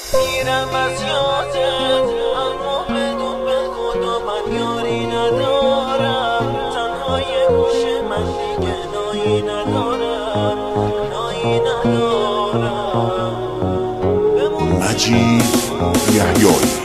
میرم از یادت اما بدون به خدا من یاری ندارم. تنهای گوش من دیگه نایی ندارم، نایی ندارم. مجید یحیایی.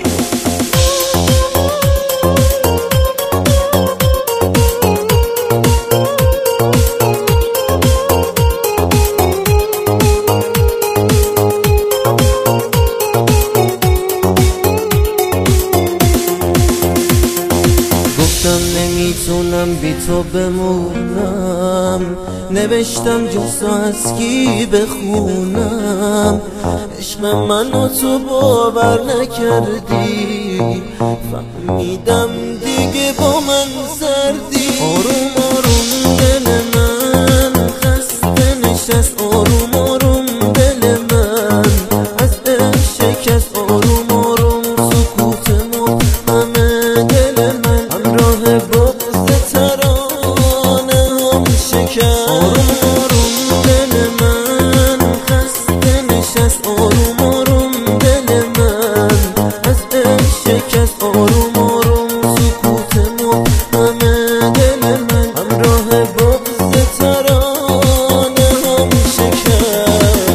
نمیتونم بی تو بمونم، نوشتم جز از کی بخونم. عشق منو تو باور نکردی، فهمیدم دیگه با من زردی. آروم آروم دل من خسته نشست، آروم آروم دل من از عشق شکست. آروم آروم سکوت همه دل من همراه بغض ترانه هم شکست. آروم آروم دل من خسته نشست، آروم آروم دل من از عشق شکست. آروم آروم سکوت همه دل من همراه بغض ترانه هم شکست.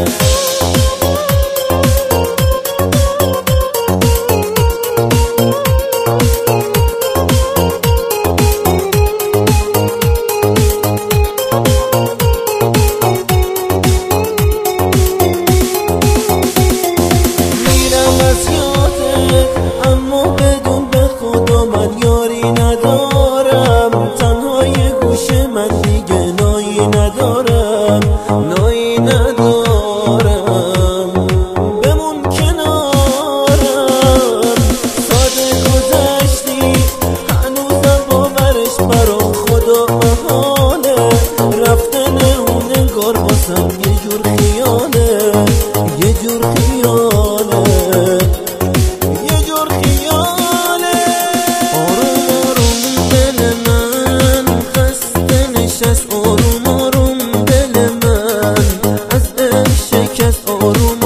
اما بدون به خدا من یاری ندارم. تنهای گوش من دیگه نایی ندارم، نایی ندارم. بمون کنارم، ساده گذشتی هنوزم باورش برا خدا محاله. رفتن اون انگار باسم یه جور خیاله، یه جور خیاله. آروم آروم دل من از عشق شکست. آروم